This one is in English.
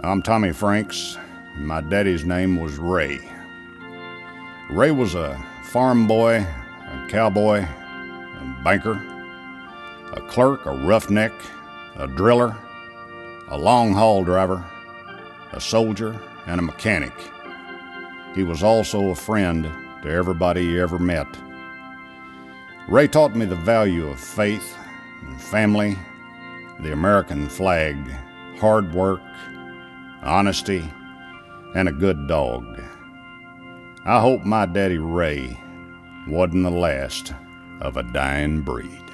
I'm Tommy Franks. My daddy's name was Ray. Ray was a farm boy, a cowboy, a banker, a clerk, a roughneck, a driller, a long-haul driver, a soldier, and a mechanic. He was also a friend to everybody he ever met. Ray taught me the value of faith and family, the American flag, hard work, honesty, and a good dog. I hope my daddy Ray wasn't the last of a dying breed.